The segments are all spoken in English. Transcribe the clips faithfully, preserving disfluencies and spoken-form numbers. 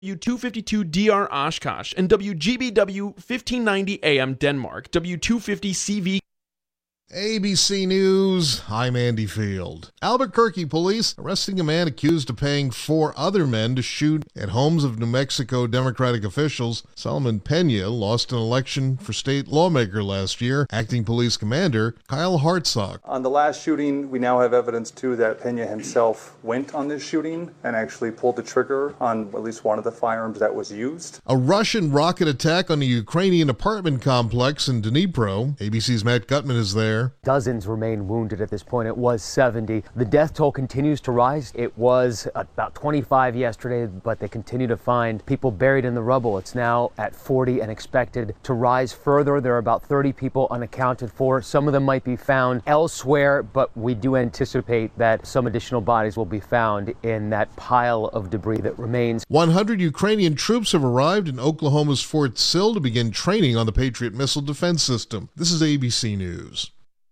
W two fifty-two D R Oshkosh, and W G B W fifteen ninety A M Denmark, W two fifty C V. A B C News, I'm Andy Field. Albuquerque police arresting a man accused of paying four other men to shoot at homes of New Mexico Democratic officials. Solomon Pena lost an election for state lawmaker last year. Acting police commander Kyle Hartsock. On the last shooting, we now have evidence, too, that Pena himself went on this shooting and actually pulled the trigger on at least one of the firearms that was used. A Russian rocket attack on a Ukrainian apartment complex in Dnipro. A B C's Matt Gutman is there. Dozens remain wounded at this point. It was seventy. The death toll continues to rise. It was about twenty-five yesterday, but they continue to find people buried in the rubble. It's now at forty and expected to rise further. There are about thirty people unaccounted for. Some of them might be found elsewhere, but we do anticipate that some additional bodies will be found in that pile of debris that remains. one hundred Ukrainian troops have arrived in Oklahoma's Fort Sill to begin training on the Patriot missile defense system. This is A B C News.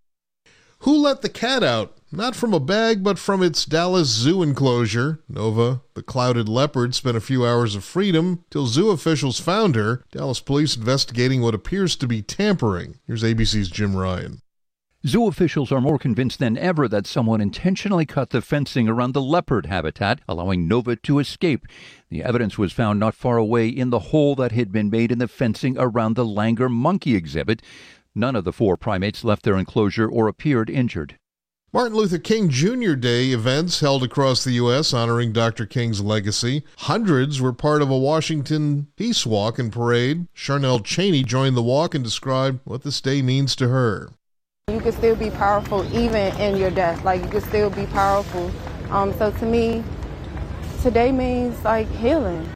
Who let the cat out? Not from a bag, but from its Dallas zoo enclosure. Nova, the clouded leopard, spent a few hours of freedom till zoo officials found her. Dallas police investigating what appears to be tampering. Here's A B C's Jim Ryan. Zoo officials are more convinced than ever that someone intentionally cut the fencing around the leopard habitat, allowing Nova to escape. The evidence was found not far away in the hole that had been made in the fencing around the Langer monkey exhibit. None of the four primates left their enclosure or appeared injured. Martin Luther King Junior Day events held across the U S honoring Doctor King's legacy. Hundreds were part of a Washington Peace Walk and Parade. Charnel Chaney joined the walk and described what this day means to her. You can still be powerful even in your death. Like, you can still be powerful. Um, so to me, today means, like, healing.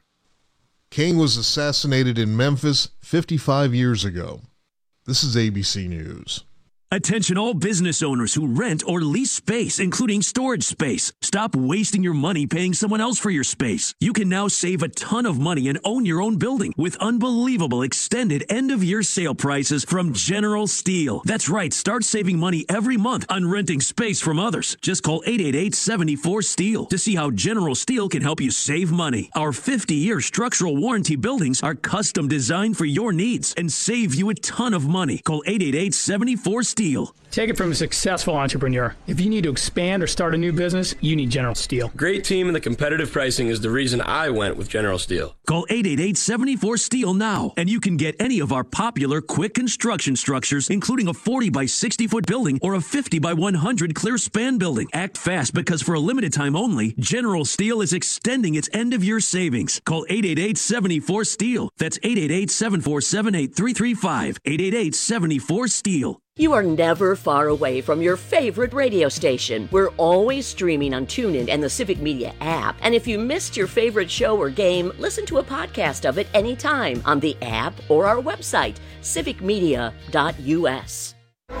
King was assassinated in Memphis fifty-five years ago. This is A B C News. Attention all business owners who rent or lease space, including storage space. Stop wasting your money paying someone else for your space. You can now save a ton of money and own your own building with unbelievable extended end-of-year sale prices from General Steel. That's right, start saving money every month on renting space from others. Just call eight eight eight, seven four, STEEL to see how General Steel can help you save money. Our fifty-year structural warranty buildings are custom designed for your needs and save you a ton of money. Call eight eight eight, seven four, STEEL. Take it from a successful entrepreneur. If you need to expand or start a new business, you need General Steel. Great team and the competitive pricing is the reason I went with General Steel. Call eight eight eight, seven four, STEEL now, and you can get any of our popular quick construction structures, including a forty by sixty foot building or a fifty by one hundred clear span building. Act fast, because for a limited time only, General Steel is extending its end-of-year savings. Call eight eight eight, seven four, STEEL. That's eight eight eight, seven four seven, eight three three five. eight eight eight, seven four, STEEL. You are never far away from your favorite radio station. We're always streaming on TuneIn and the Civic Media app. And if you missed your favorite show or game, listen to a podcast of it anytime on the app or our website, civic media dot u s.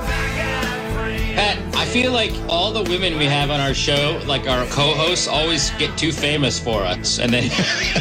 Pat, I feel like all the women we have on our show, like our co-hosts, always get too famous for us. And then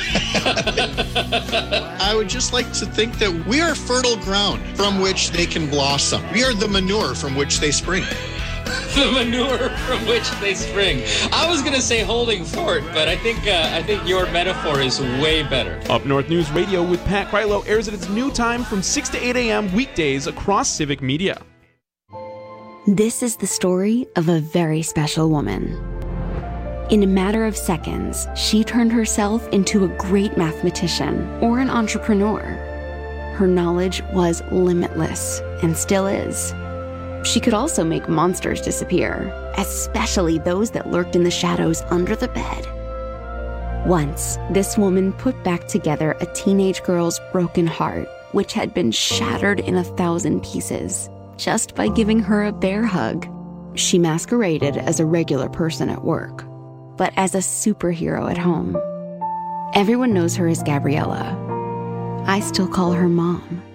I would just like to think that we are fertile ground from which they can blossom. We are the manure from which they spring. The manure from which they spring. I was going to say holding fort, but I think uh, I think your metaphor is way better. Up North News Radio with Pat Krylo airs at its new time from six to eight a.m. weekdays across Civic Media. This is the story of a very special woman. In a matter of seconds, she turned herself into a great mathematician or an entrepreneur. Her knowledge was limitless and still is. She could also make monsters disappear, especially those that lurked in the shadows under the bed. Once, this woman put back together a teenage girl's broken heart, which had been shattered in a thousand pieces, just by giving her a bear hug. She masqueraded as a regular person at work, but as a superhero at home. Everyone knows her as Gabriella. I still call her Mom.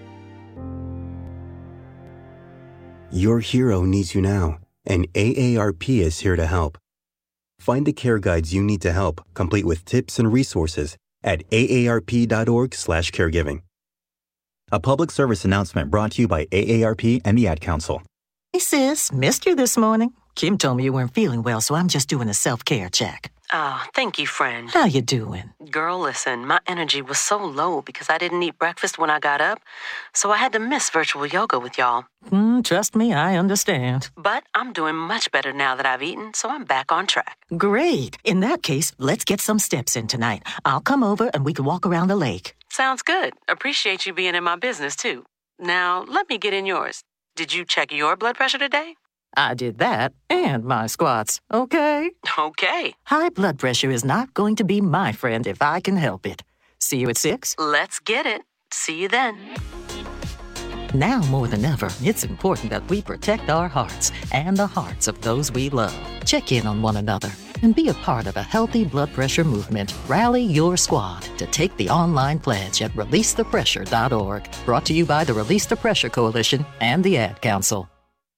Your hero needs you now, and A A R P is here to help. Find the care guides you need to help, complete with tips and resources at A A R P dot org slash caregiving. A public service announcement brought to you by A A R P and the Ad Council. Hey sis, missed you this morning. Kim told me you weren't feeling well, so I'm just doing a self-care check. Oh, thank you, friend. How you doing? Girl, listen, my energy was so low because I didn't eat breakfast when I got up, so I had to miss virtual yoga with y'all. Mm, trust me, I understand. But I'm doing much better now that I've eaten, so I'm back on track. Great. In that case, let's get some steps in tonight. I'll come over and we can walk around the lake. Sounds good. Appreciate you being in my business, too. Now, let me get in yours. Did you check your blood pressure today? I did that and my squats, okay? Okay. High blood pressure is not going to be my friend if I can help it. See you at six? Let's get it. See you then. Now more than ever, it's important that we protect our hearts and the hearts of those we love. Check in on one another and be a part of a healthy blood pressure movement. Rally your squad to take the online pledge at release the pressure dot org. Brought to you by the Release the Pressure Coalition and the Ad Council.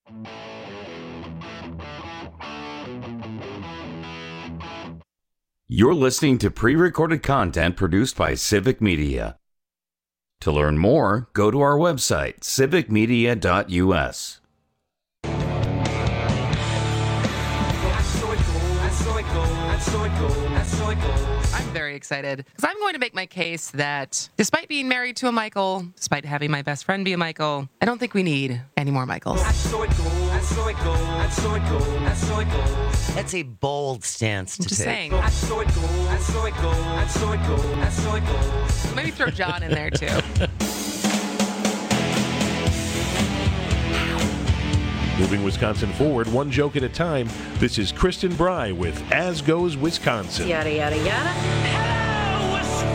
You're listening to pre-recorded content produced by Civic Media. To learn more, go to our website, civic media dot u s. I'm very excited because I'm going to make my case that despite being married to a Michael, despite having my best friend be a Michael, I don't think we need any more Michaels. That's a bold stance to I'm just take. saying. Maybe throw John in there too. Moving Wisconsin forward, one joke at a time. This is Kristen Bry with As Goes Wisconsin. Yada, yada, yada. Hello,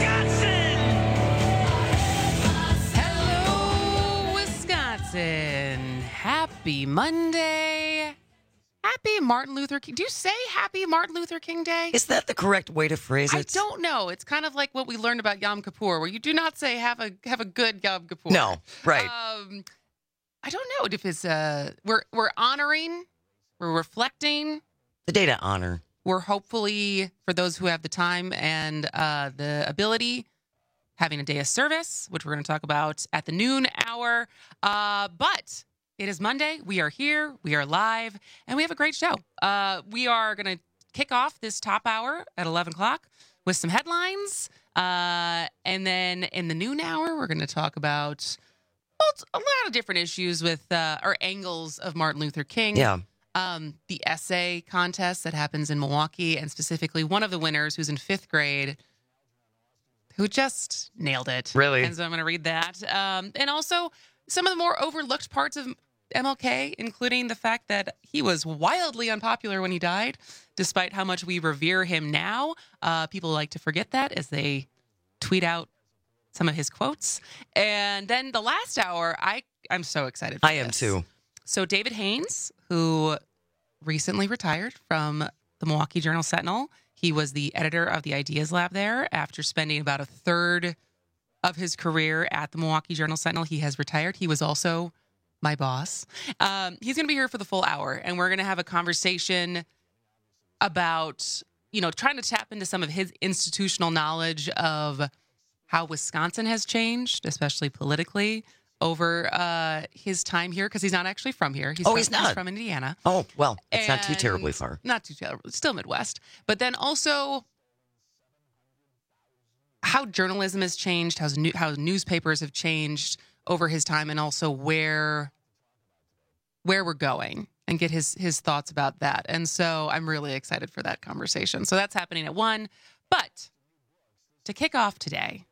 Wisconsin. Happy Monday. Happy Martin Luther King. Do you say Happy Martin Luther King Day? Is that the correct way to phrase it? I don't know. It's kind of like what we learned about Yom Kippur, where you do not say have a have a good Yom Kippur. No, right. Um, I don't know if it's uh we're we're honoring, we're reflecting. The day to honor. We're hopefully, for those who have the time and uh, the ability, having a day of service, which we're going to talk about at the noon hour. Uh, but it is Monday. We are here. We are live, and we have a great show. Uh, we are going to kick off this top hour at eleven o'clock with some headlines, uh, and then in the noon hour, we're going to talk about well, a lot of different issues with uh, or angles of Martin Luther King. Yeah. Um, the essay contest that happens in Milwaukee, and specifically one of the winners who's in fifth grade, who just nailed it. Really? And so I'm going to read that. Um, and also some of the more overlooked parts of M L K, including the fact that he was wildly unpopular when he died, despite how much we revere him now. Uh, people like to forget that as they tweet out some of his quotes. And then the last hour, I, I'm so excited for I am this. too. So David Haynes, who recently retired from the Milwaukee Journal-Sentinel, he was the editor of the Ideas Lab there. After spending about a third of his career at the Milwaukee Journal-Sentinel, he has retired. He was also my boss. Um, he's going to be here for the full hour, and we're going to have a conversation about, you know, trying to tap into some of his institutional knowledge of how Wisconsin has changed, especially politically, over uh, his time here, because he's not actually from here. He's Oh, from, he's not? from Indiana. Oh, well, it's not too And- terribly far. Not too terribly. Still Midwest. But then also how journalism has changed, how, new, how newspapers have changed over his time, and also where where we're going, and get his his thoughts about that. And so I'm really excited for that conversation. So that's happening at one. But to kick off today,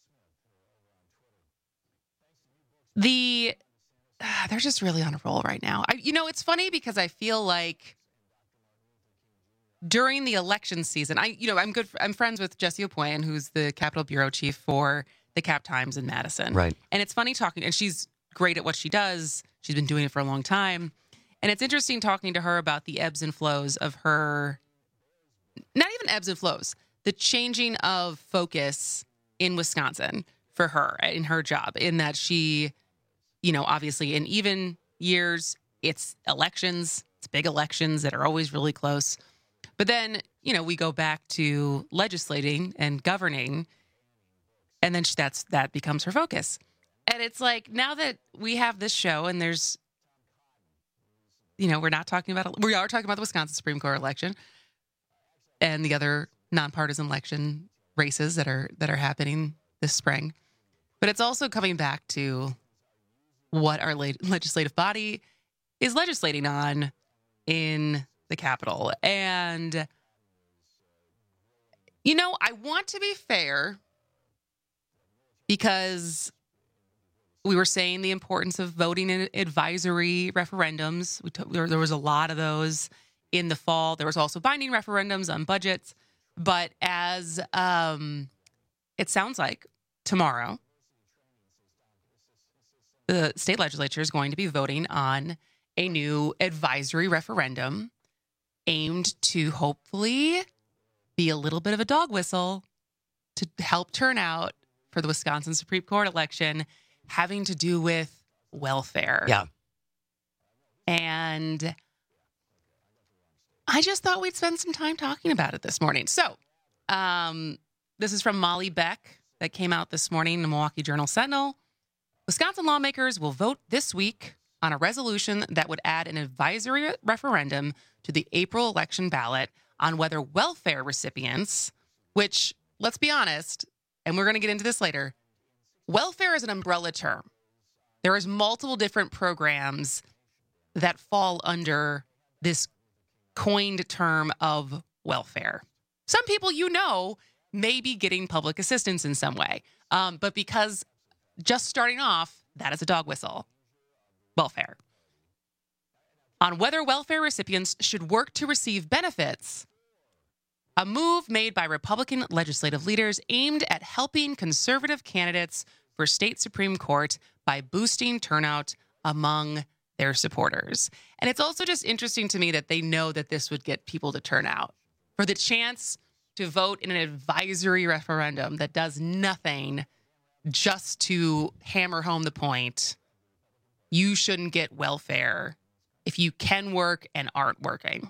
the uh, they're just really on a roll right now. I, you know, it's funny because I feel like during the election season, I, you know, I'm good. I'm friends with Jessie Opoyan, who's the Capitol bureau chief for the Cap Times in Madison. Right. And it's funny talking, and she's great at what she does. She's been doing it for a long time. And it's interesting talking to her about the ebbs and flows of her, not even ebbs and flows, the changing of focus in Wisconsin for her, in her job, in that she, you know, obviously in even years, it's elections, it's big elections that are always really close. But then, you know, we go back to legislating and governing, and then she, that's that becomes her focus. And it's like, now that we have this show and there's, you know, we're not talking about, we are talking about the Wisconsin Supreme Court election. and the other nonpartisan election races that are that are happening this spring. But it's also coming back to what our le- legislative body is legislating on in the Capitol. And, you know, I want to be fair because we were saying the importance of voting in advisory referendums. We took, there, there was a lot of those in the fall. There was also binding referendums on budgets. But as um, it sounds like tomorrow, the state legislature is going to be voting on a new advisory referendum aimed to hopefully be a little bit of a dog whistle to help turn out for the Wisconsin Supreme Court election having to do with welfare. Yeah. And I just thought we'd spend some time talking about it this morning. So um, this is from Molly Beck that came out this morning in the Milwaukee Journal Sentinel. Wisconsin lawmakers will vote this week on a resolution that would add an advisory referendum to the April election ballot on whether welfare recipients, which, let's be honest, and we're going to get into this later, welfare is an umbrella term. There is multiple different programs that fall under this coined term of welfare. Some people, you know, may be getting public assistance in some way, um, but because just starting off, that is a dog whistle. Welfare. On whether welfare recipients should work to receive benefits, a move made by Republican legislative leaders aimed at helping conservative candidates for state Supreme Court by boosting turnout among their supporters. And it's also just interesting to me that they know that this would get people to turn out. For the chance to vote in an advisory referendum that does nothing just to hammer home the point, you shouldn't get welfare if you can work and aren't working.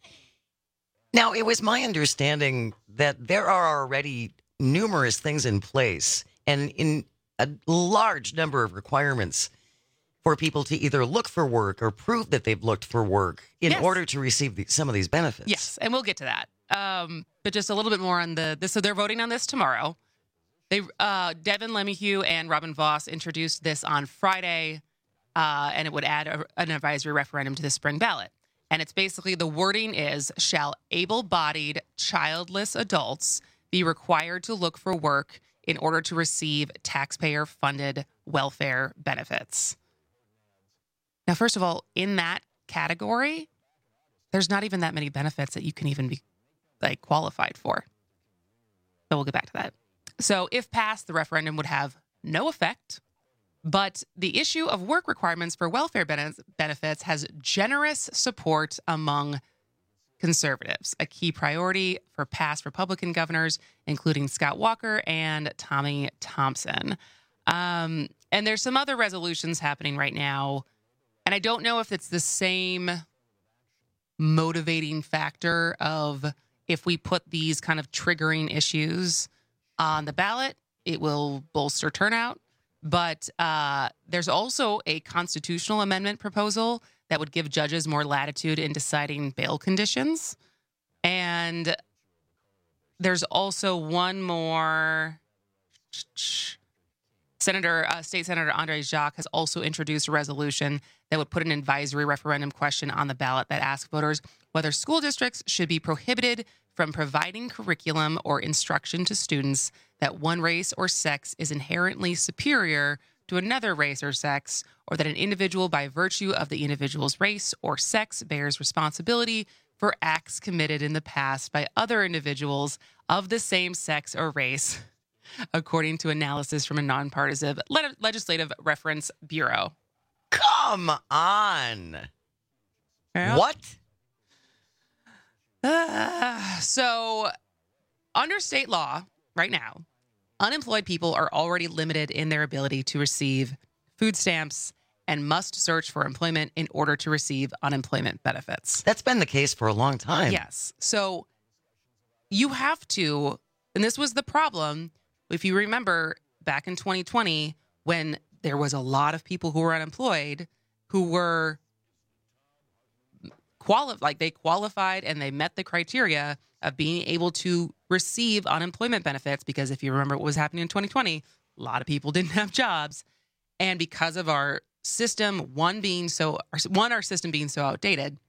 Now, it was my understanding that there are already numerous things in place and in a large number of requirements for people to either look for work or prove that they've looked for work in Yes. order to receive the, some of these benefits. Yes, and we'll get to that. Um, but just a little bit more on the this. So they're voting on this tomorrow. They uh, Devin Lemieux and Robin Voss introduced this on Friday, uh, and it would add a, an advisory referendum to the spring ballot. And it's basically the wording is, shall able-bodied childless adults be required to look for work in order to receive taxpayer-funded welfare benefits? Now, first of all, in that category, there's not even that many benefits that you can even be like qualified for. But we'll get back to that. So if passed, the referendum would have no effect, but the issue of work requirements for welfare benefits has generous support among conservatives, a key priority for past Republican governors, including Scott Walker and Tommy Thompson. Um, and there's some other resolutions happening right now, and I don't know if it's the same motivating factor of if we put these kind of triggering issues on the ballot, it will bolster turnout. But uh, there's also a constitutional amendment proposal that would give judges more latitude in deciding bail conditions. And there's also one more. Senator, uh, State Senator Andre Jacques has also introduced a resolution that would put an advisory referendum question on the ballot that asks voters whether school districts should be prohibited from providing curriculum or instruction to students that one race or sex is inherently superior to another race or sex, or that an individual by virtue of the individual's race or sex bears responsibility for acts committed in the past by other individuals of the same sex or race, according to analysis from a nonpartisan le- legislative reference bureau. Come on. Yeah. What? Uh, so, under state law, right now, unemployed people are already limited in their ability to receive food stamps and must search for employment in order to receive unemployment benefits. That's been the case for a long time. Yes. So, you have to, and this was the problem, if you remember back in twenty twenty, when there was a lot of people who were unemployed who were quali- like they qualified and they met the criteria of being able to receive unemployment benefits, because if you remember what was happening in twenty twenty, a lot of people didn't have jobs. And because of our system, one being so, one, our system being so outdated,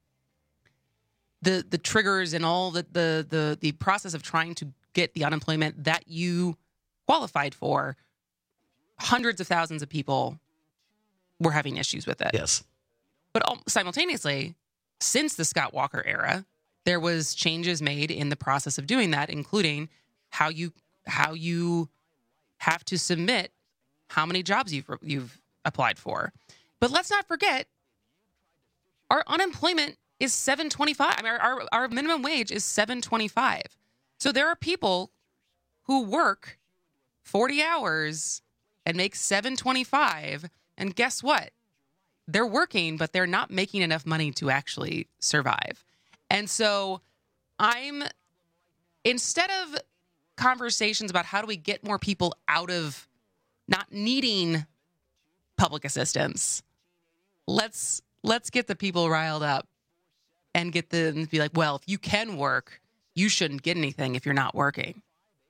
the the triggers and all the, the the the process of trying to get the unemployment that you qualified for, hundreds of thousands of people were having issues with it. Yes. But simultaneously, since the Scott Walker era, there was changes made in the process of doing that, including how you how you have to submit how many jobs you've you've applied for. But let's not forget, our unemployment is seven twenty-five. I mean, our, our, our minimum wage is seven twenty-five. So there are people who work forty hours and make seven twenty-five, and guess what? They're working, but they're not making enough money to actually survive. And so I'm, instead of conversations about how do we get more people out of not needing public assistance, let's let's get the people riled up and get them to be like, well, if you can work, you shouldn't get anything if you're not working.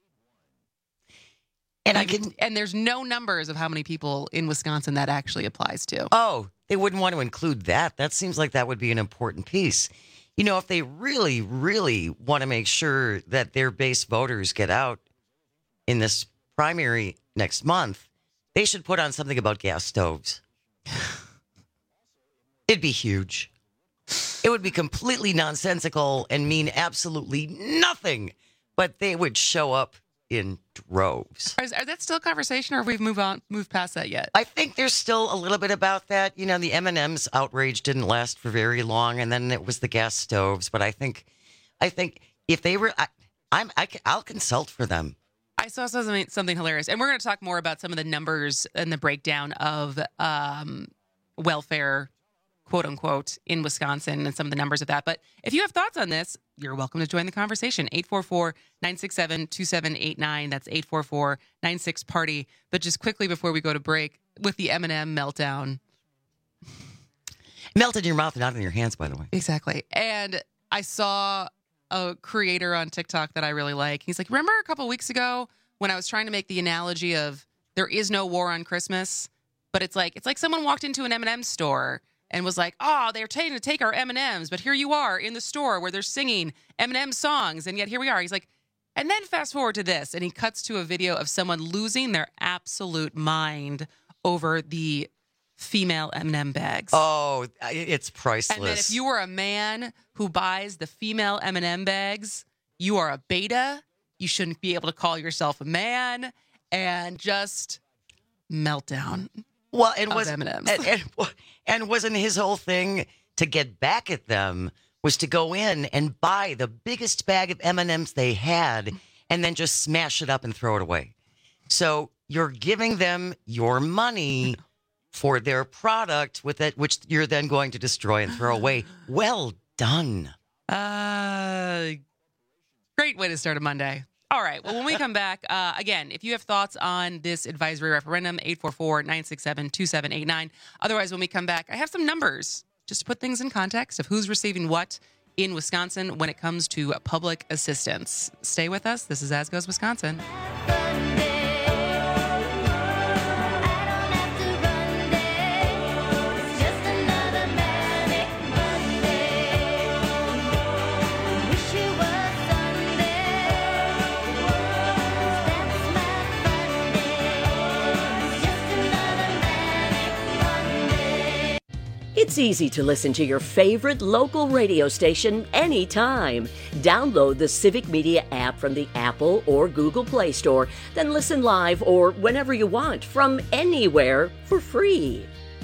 And I can, and there's no numbers of how many people in Wisconsin that actually applies to. Oh, they wouldn't want to include that. That seems like that would be an important piece. You know, if they really, really want to make sure that their base voters get out in this primary next month, they should put on something about gas stoves. It'd be huge. It would be completely nonsensical and mean absolutely nothing, but they would show up in droves. Is, is that still a conversation, or have we moved on, moved past that yet? I think there's still a little bit about that. You know, the M and M's outrage didn't last for very long, and then it was the gas stoves. But I think, I think if they were, I, I'm, I, I'll consult for them. I saw something something hilarious, and we're going to talk more about some of the numbers and the breakdown of um, welfare, quote unquote, in Wisconsin and some of the numbers of that. But if you have thoughts on this, you're welcome to join the conversation. eight four four, nine six seven, two seven eight nine. That's eight four four, nine six, party. But just quickly before we go to break, with the M and M meltdown. Melt in your mouth and not in your hands, by the way. Exactly. And I saw a creator on TikTok that I really like. He's like, remember a couple of weeks ago when I was trying to make the analogy of there is no war on Christmas? But it's like, it's like someone walked into an M and M store and was like, oh, they're trying to take our M and M's, but here you are in the store where they're singing M and M songs, and yet here we are. He's like, and then fast forward to this, and he cuts to a video of someone losing their absolute mind over the female M and M bags. Oh, it's priceless. And then if you were a man who buys the female M and M bags, you are a beta. You shouldn't be able to call yourself a man, and just meltdown. Well, and was M and M's. And, and, and wasn't his whole thing to get back at them was to go in and buy the biggest bag of M and M's they had and then just smash it up and throw it away. So you're giving them your money for their product with it, which you're then going to destroy and throw away. Well done. Uh, great way to start a Monday. All right. Well, when we come back, uh, again, if you have thoughts on this advisory referendum, eight four four, nine six seven, two seven eight nine. Otherwise, when we come back, I have some numbers just to put things in context of who's receiving what in Wisconsin when it comes to public assistance. Stay with us. This is As Goes Wisconsin. It's easy to listen to your favorite local radio station anytime. Download the Civic Media app from the Apple or Google Play Store, then listen live or whenever you want from anywhere for free.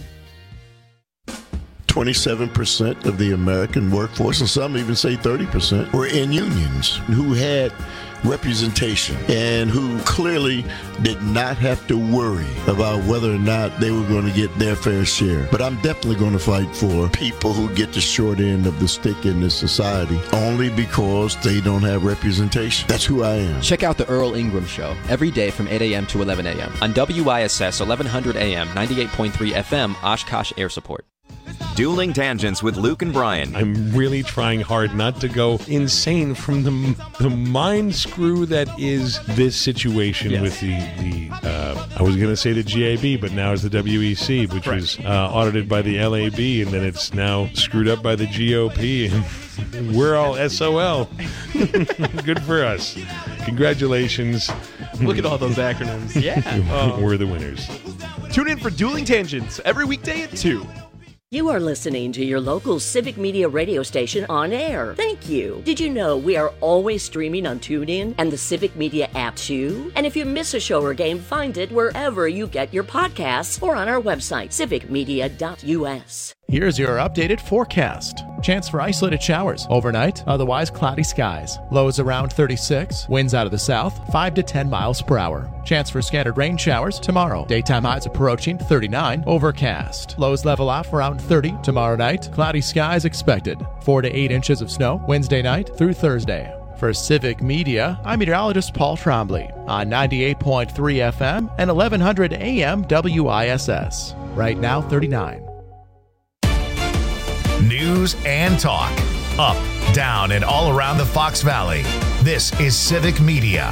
twenty-seven percent of the American workforce, and some even say thirty percent, were in unions who had representation and who clearly did not have to worry about whether or not they were going to get their fair share. But I'm definitely going to fight for people who get the short end of the stick in this society only because they don't have representation. That's who I am. Check out the Earl Ingram Show every day from eight a.m. to eleven a.m. on W I S S eleven hundred A M, ninety-eight point three F M, Oshkosh Air Support. Dueling Tangents with Luke and Brian. I'm really trying hard not to go insane from the the mind screw that is this situation yes. with the, the uh, I was going to say the G A B, but now it's the W E C, which right. was uh, audited by the L A B, and then it's now screwed up by the G O P, and we're all S O L. Good for us. Congratulations. Look at all those acronyms. Yeah. Oh. We're the winners. Tune in for Dueling Tangents every weekday at two. You are listening to your local Civic Media radio station on air. Thank you. Did you know we are always streaming on TuneIn and the Civic Media app too? And if you miss a show or game, find it wherever you get your podcasts or on our website, civic media dot u s. Here's your updated forecast. Chance for isolated showers overnight, otherwise cloudy skies. Lows around thirty-six, winds out of the south, five to ten miles per hour. Chance for scattered rain showers tomorrow. Daytime highs approaching thirty-nine, overcast. Lows level off around thirty tomorrow night. Cloudy skies expected. four to eight inches of snow Wednesday night through Thursday. For Civic Media, I'm meteorologist Paul Trombley on ninety-eight point three F M and eleven hundred A M W I S S. Right now, thirty-nine. News and talk. Up, down, and all around the Fox Valley. This is Civic Media.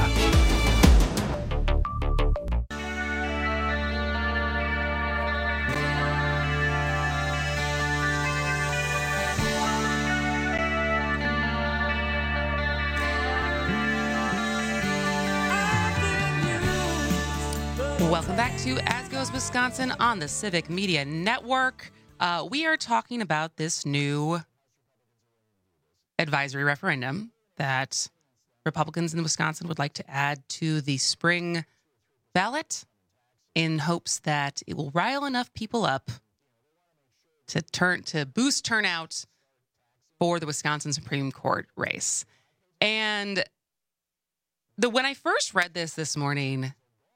Welcome back to As Goes Wisconsin on the Civic Media Network. Uh, we are talking about this new advisory referendum that Republicans in Wisconsin would like to add to the spring ballot in hopes that it will rile enough people up to turn to boost turnout for the Wisconsin Supreme Court race. And the when I first read this this morning,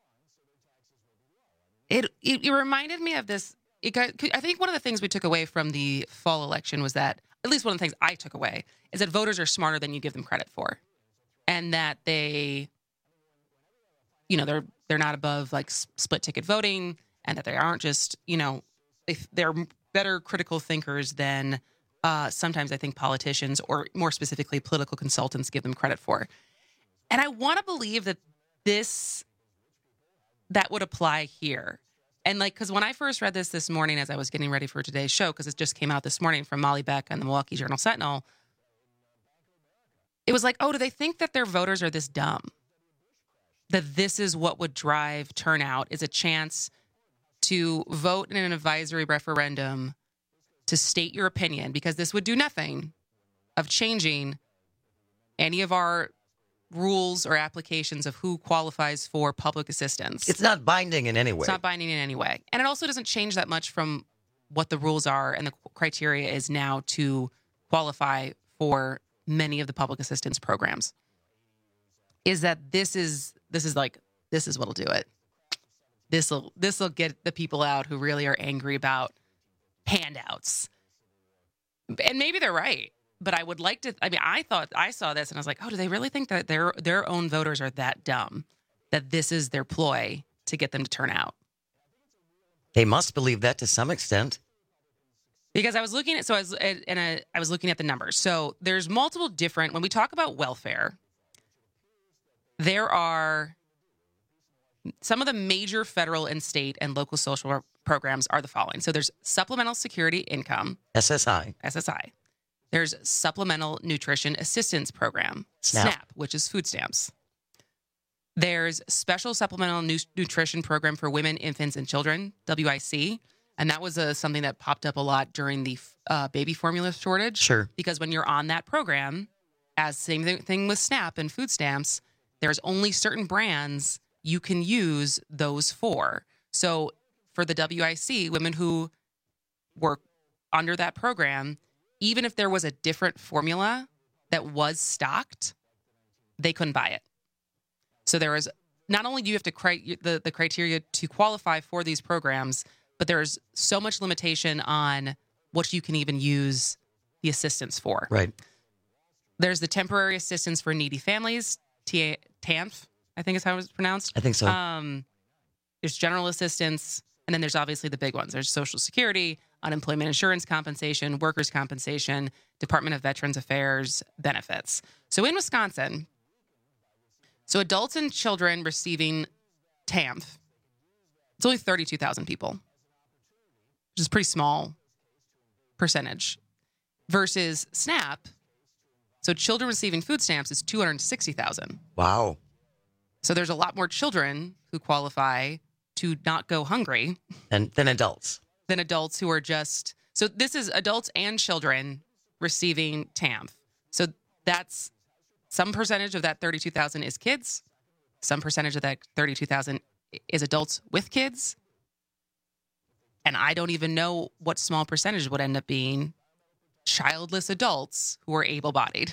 it it, it reminded me of this. It got, I think one of the things we took away from the fall election was that, at least one of the things I took away, is that voters are smarter than you give them credit for. And that they, you know, they're they're not above like split ticket voting, and that they aren't just, you know, they, they're better critical thinkers than uh, sometimes I think politicians, or more specifically political consultants, give them credit for. And I want to believe that this, that would apply here. And like, because when I first read this this morning as I was getting ready for today's show, because it just came out this morning from Molly Beck and the Milwaukee Journal-Sentinel, it was like, oh, do they think that their voters are this dumb? That this is what would drive turnout, is a chance to vote in an advisory referendum to state your opinion, because this would do nothing of changing any of our rules or applications of who qualifies for public assistance. It's not binding in any way. It's not binding in any way. And it also doesn't change that much from what the rules are and the criteria is now to qualify for many of the public assistance programs. Is that this is this is like this is what'll do it. This'll this'll get the people out who really are angry about handouts. And maybe they're right. But I would like to, I mean, I thought, I saw this and I was like, oh, do they really think that their their own voters are that dumb, that this is their ploy to get them to turn out? They must believe that to some extent. Because I was looking at, so I was, and I, I was looking at the numbers. So there's multiple different, when we talk about welfare, there are some of the major federal and state and local social programs are the following. So there's Supplemental Security Income. S S I. S S I. There's Supplemental Nutrition Assistance Program, SNAP. SNAP, which is food stamps. There's Special Supplemental Nu- Nutrition Program for Women, Infants, and Children, W I C. And that was uh, something that popped up a lot during the uh, baby formula shortage. Sure. Because when you're on that program, as same th- thing with SNAP and food stamps, there's only certain brands you can use those for. So for the W I C, women who were under that program, even if there was a different formula that was stocked, they couldn't buy it. So there was, not only do you have to cri- the, the criteria to qualify for these programs, but there's so much limitation on what you can even use the assistance for. Right. There's the Temporary Assistance for Needy Families, T A T A N F, I think is how it's pronounced. I think so. Um, there's general assistance, and then there's obviously the big ones. There's Social Security, unemployment insurance compensation, workers' compensation, Department of Veterans Affairs benefits. So in Wisconsin, so adults and children receiving T A M F, it's only thirty-two thousand people, which is a pretty small percentage, versus SNAP. So children receiving food stamps is two hundred sixty thousand. Wow. So there's a lot more children who qualify to not go hungry than, than adults. Than adults who are just... So this is adults and children receiving T A M F. So that's some percentage of that thirty-two thousand is kids. Some percentage of that thirty-two thousand is adults with kids. And I don't even know what small percentage would end up being childless adults who are able-bodied.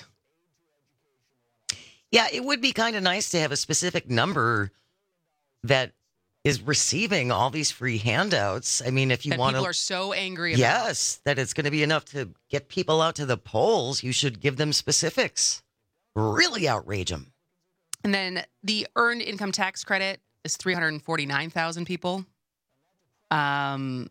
Yeah, it would be kind of nice to have a specific number that is receiving all these free handouts. I mean, if you that want to... people are so angry about. Yes, that it's going to be enough to get people out to the polls. You should give them specifics. Really outrage them. And then the earned income tax credit is three hundred forty-nine thousand people. Um,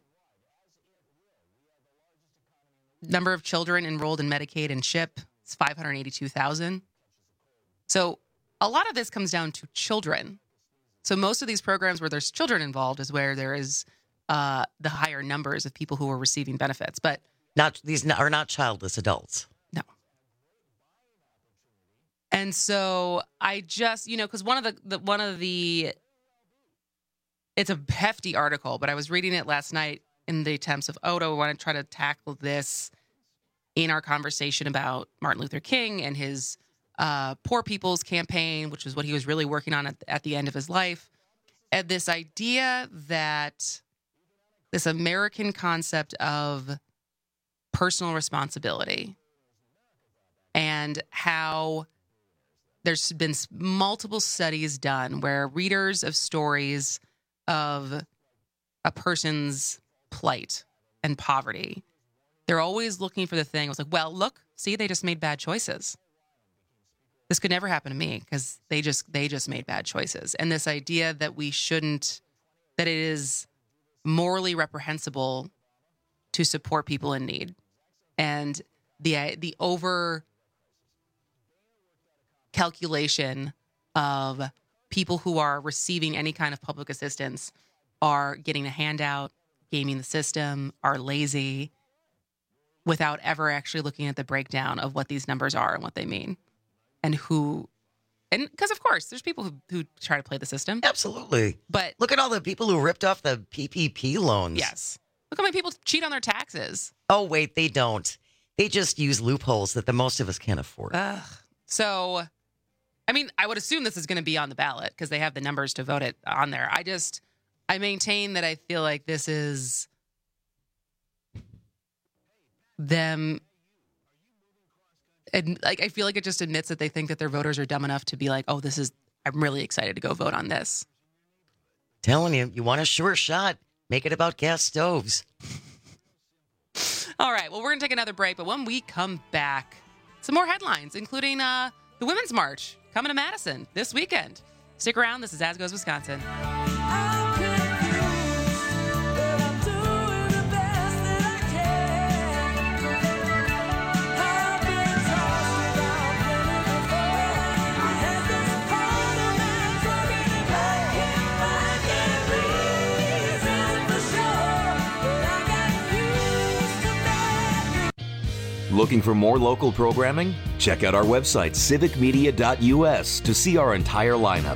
number of children enrolled in Medicaid and CHIP is five hundred eighty-two thousand. So a lot of this comes down to children. So most of these programs where there's children involved is where there is uh, the higher numbers of people who are receiving benefits. But not these are not childless adults. No. And so I just, you know, because one of the, the one of the, it's a hefty article, but I was reading it last night in the attempts of, oh, do I want to try to tackle this in our conversation about Martin Luther King and his uh, Poor People's Campaign, which is what he was really working on at, at the end of his life. And this idea that this American concept of personal responsibility and how there's been multiple studies done where readers of stories of a person's plight and poverty, they're always looking for the thing. It was like, well, look, see, they just made bad choices. This could never happen to me because they just they just made bad choices. And this idea that we shouldn't, that it is morally reprehensible to support people in need, and the the over calculation of people who are receiving any kind of public assistance are getting a handout, gaming the system, are lazy, without ever actually looking at the breakdown of what these numbers are and what they mean. And who, and because of course, there's people who, who try to play the system. Absolutely. But look at all the people who ripped off the P P P loans. Yes. Look how many people cheat on their taxes. Oh, wait, they don't. They just use loopholes that the most of us can't afford. Ugh. So, I mean, I would assume this is going to be on the ballot because they have the numbers to vote it on there. I just, I maintain that I feel like this is them. And like, I feel like it just admits that they think that their voters are dumb enough to be like, oh, this is, I'm really excited to go vote on this. Telling you, you want a sure shot, make it about gas stoves. All right, well, we're going to take another break, but when we come back, some more headlines, including uh, the Women's March coming to Madison this weekend. Stick around. This is As Goes Wisconsin. Looking for more local programming? Check out our website, civic media dot u s, to see our entire lineup.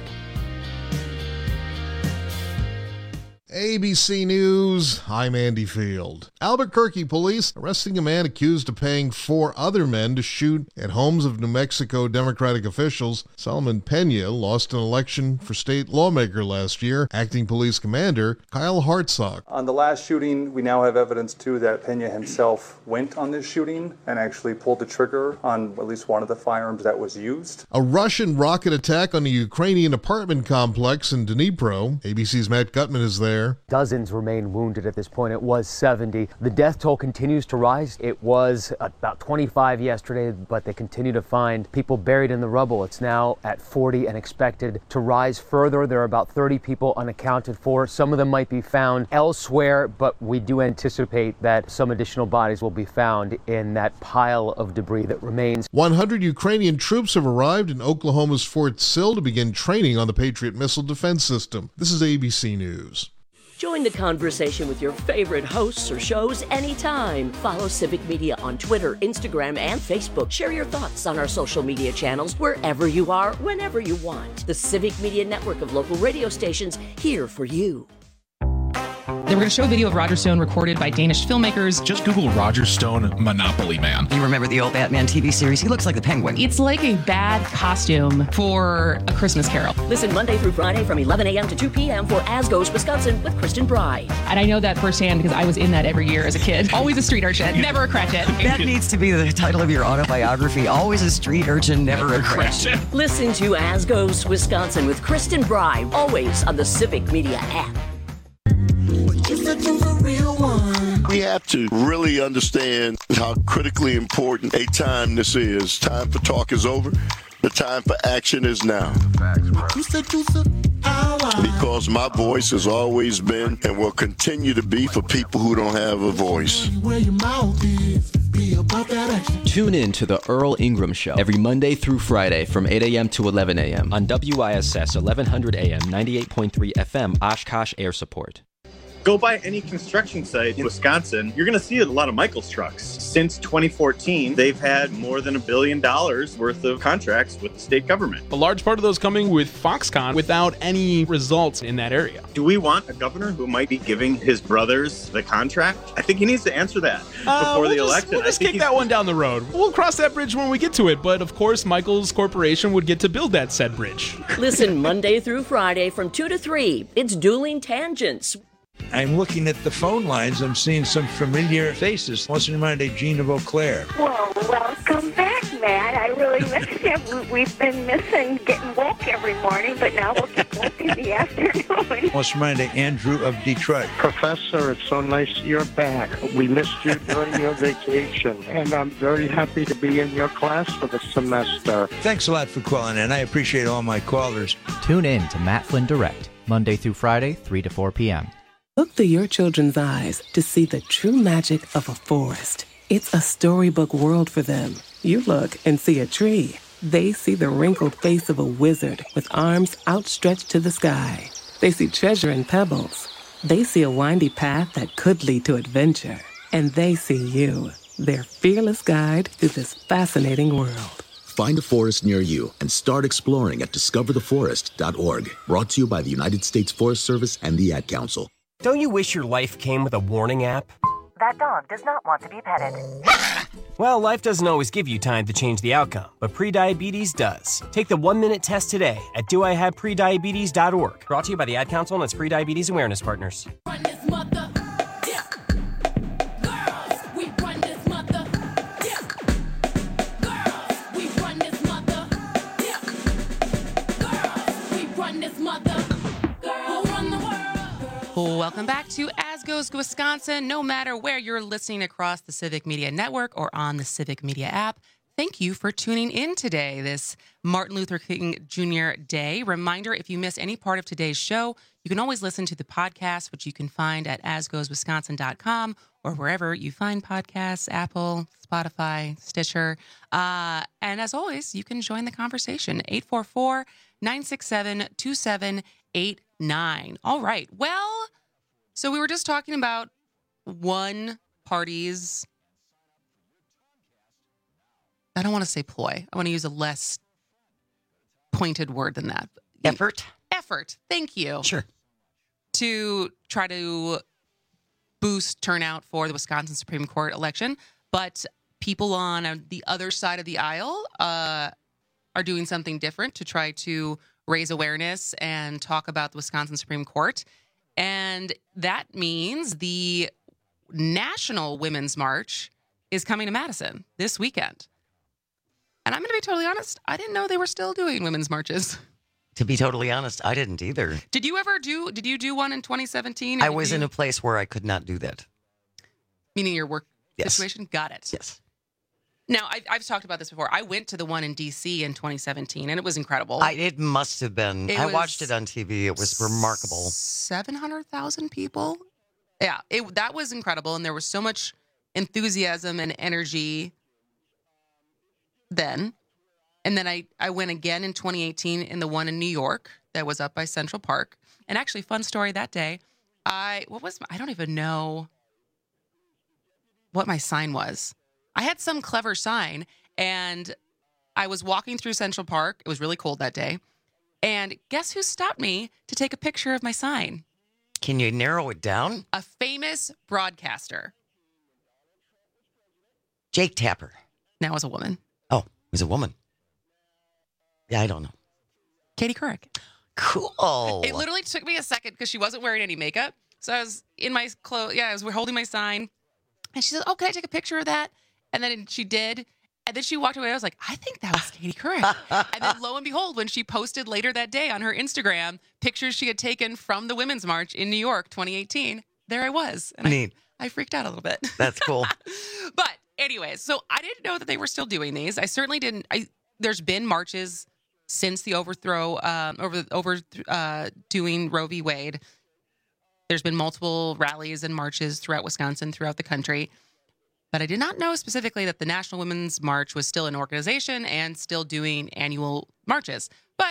A B C News, I'm Andy Field. Albuquerque police arresting a man accused of paying four other men to shoot at homes of New Mexico Democratic officials. Solomon Pena lost an election for state lawmaker last year. Acting Police Commander Kyle Hartsock. On the last shooting, we now have evidence, too, that Pena himself went on this shooting and actually pulled the trigger on at least one of the firearms that was used. A Russian rocket attack on a Ukrainian apartment complex in Dnipro. A B C's Matt Gutman is there. there. Dozens remain wounded at this point. It was seventy. The death toll continues to rise. It was about twenty-five yesterday, but they continue to find people buried in the rubble. It's now at forty and expected to rise further. There are about thirty people unaccounted for. Some of them might be found elsewhere, but we do anticipate that some additional bodies will be found in that pile of debris that remains. one hundred Ukrainian troops have arrived in Oklahoma's Fort Sill to begin training on the Patriot missile defense system. This is A B C News. Join the conversation with your favorite hosts or shows anytime. Follow Civic Media on Twitter, Instagram, and Facebook. Share your thoughts on our social media channels wherever you are, whenever you want. The Civic Media network of local radio stations here for you. They were going to show a video of Roger Stone recorded by Danish filmmakers. Just Google Roger Stone Monopoly Man. You remember the old Batman T V series? He looks like the Penguin. It's like a bad costume for A Christmas Carol. Listen Monday through Friday from eleven a.m. to two p.m. for As Goes Wisconsin with Kristen Bry. And I know that firsthand because I was in that every year as a kid. Always a street urchin, never a cratchit. That needs to be the title of your autobiography. Always a street urchin, never a cratchit. Listen to As Goes Wisconsin with Kristen Bry, always on the Civic Media app. We have to really understand how critically important a time this is. Time for talk is over. The time for action is now. Because my voice has always been and will continue to be for people who don't have a voice. Tune in to the Earl Ingram Show every Monday through Friday from eight a.m. to eleven a.m. on W I S S eleven hundred A M ninety-eight point three F M Oshkosh Air Support. Go by any construction site in Wisconsin, you're going to see a lot of Michaels trucks. Since twenty fourteen, they've had more than a billion dollars worth of contracts with the state government. A large part of those coming with Foxconn without any results in that area. Do we want a governor who might be giving his brothers the contract? I think he needs to answer that uh, before we'll the just, election. We'll just kick that one down the road. We'll cross that bridge when we get to it. But of course, Michaels Corporation would get to build that said bridge. Listen Monday through Friday from two to three. It's Dueling Tangents. I'm looking at the phone lines. I'm seeing some familiar faces. What's in mind, Gene of Eau Claire? Well, welcome back, Matt. I really miss you. We've been missing getting woke every morning, but now we'll get woke in the afternoon. What's in mind, Andrew of Detroit? Professor, it's so nice you're back. We missed you during your vacation, and I'm very happy to be in your class for the semester. Thanks a lot for calling in. I appreciate all my callers. Tune in to Matt Flynn Direct, Monday through Friday, three to four p.m. Look through your children's eyes to see the true magic of a forest. It's a storybook world for them. You look and see a tree. They see the wrinkled face of a wizard with arms outstretched to the sky. They see treasure in pebbles. They see a windy path that could lead to adventure. And they see you, their fearless guide through this fascinating world. Find a forest near you and start exploring at discover the forest dot org. Brought to you by the United States Forest Service and the Ad Council. Don't you wish your life came with a warning app? That dog does not want to be petted. Well, life doesn't always give you time to change the outcome, but prediabetes does. Take the one-minute test today at do I have prediabetes dot org. Brought to you by the Ad Council and its prediabetes awareness partners. Welcome back to As Goes Wisconsin. No matter where you're listening across the Civic Media Network or on the Civic Media app, thank you for tuning in today, this Martin Luther King Junior Day. Reminder, if you miss any part of today's show, you can always listen to the podcast, which you can find at as goes wisconsin dot com or wherever you find podcasts, Apple, Spotify, Stitcher. Uh, and as always, you can join the conversation, eight four four, nine six seven, two seven eight nine. All right. Well, so we were just talking about one party's, I don't want to say ploy. I want to use a less pointed word than that. Effort? Effort. Thank you. Sure. To try to boost turnout for the Wisconsin Supreme Court election. But people on the other side of the aisle uh, are doing something different to try to raise awareness and talk about the Wisconsin Supreme Court. And that means the National Women's March is coming to Madison this weekend. And I'm going to be totally honest, I didn't know they were still doing women's marches. To be totally honest, I didn't either. Did you ever do, did you do one in twenty seventeen? I was you, in a place where I could not do that. Meaning your work yes. situation? Got it. Yes. Now, I've, I've talked about this before. I went to the one in D C in twenty seventeen, and it was incredible. I, it must have been. It I watched it on T V. It was remarkable. seven hundred thousand people? Yeah, it, that was incredible, and there was so much enthusiasm and energy then. And then I, I went again in twenty eighteen in the one in New York that was up by Central Park. And actually, fun story that day, I, what was, my, I don't even know what my sign was. I had some clever sign, and I was walking through Central Park. It was really cold that day. And guess who stopped me to take a picture of my sign? Can you narrow it down? A famous broadcaster. Jake Tapper. Now as a woman. Oh, he's a woman. Yeah, I don't know. Katie Couric. Cool. It literally took me a second because she wasn't wearing any makeup. So I was in my clothes. Yeah, I was holding my sign. And she said, oh, can I take a picture of that? And then she did. And then she walked away. I was like, I think that was Katie Couric. And then lo and behold, when she posted later that day on her Instagram pictures she had taken from the Women's March in New York twenty eighteen, there I was. And Neat. I, I freaked out a little bit. That's cool. But anyways, so I didn't know that they were still doing these. I certainly didn't. I There's been marches since the overthrow, um, over, over uh, doing Roe v. Wade. There's been multiple rallies and marches throughout Wisconsin, throughout the country. But I did not know specifically that the National Women's March was still an organization and still doing annual marches. But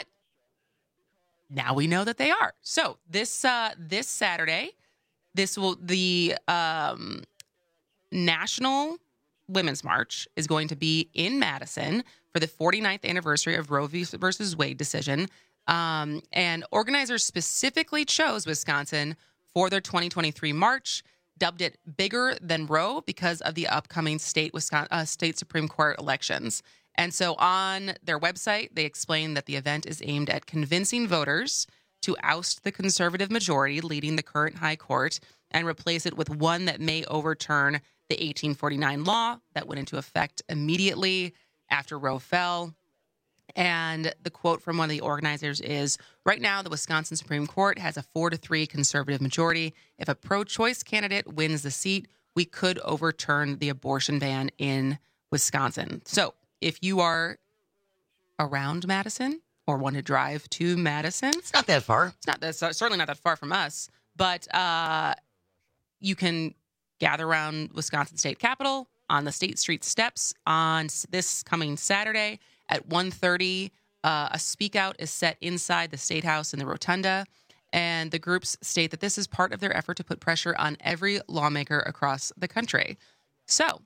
now we know that they are. So this uh, this Saturday, this will the um, National Women's March is going to be in Madison for the forty-ninth anniversary of Roe v. versus Wade decision. Um, and organizers specifically chose Wisconsin for their twenty twenty-three march, dubbed it bigger than Roe because of the upcoming state Wisconsin, uh, state Supreme Court elections. And so on their website, they explain that the event is aimed at convincing voters to oust the conservative majority leading the current high court and replace it with one that may overturn the eighteen forty-nine law that went into effect immediately after Roe fell. And the quote from one of the organizers is, right now, the Wisconsin Supreme Court has a four to three conservative majority. If a pro-choice candidate wins the seat, we could overturn the abortion ban in Wisconsin. So if you are around Madison or want to drive to Madison, it's not that far. It's not that's certainly not that far from us, but uh, you can gather around Wisconsin State Capitol on the State Street steps on this coming Saturday. At one thirty, uh, a speak out is set inside the State House in the Rotunda, and the groups state that this is part of their effort to put pressure on every lawmaker across the country. So,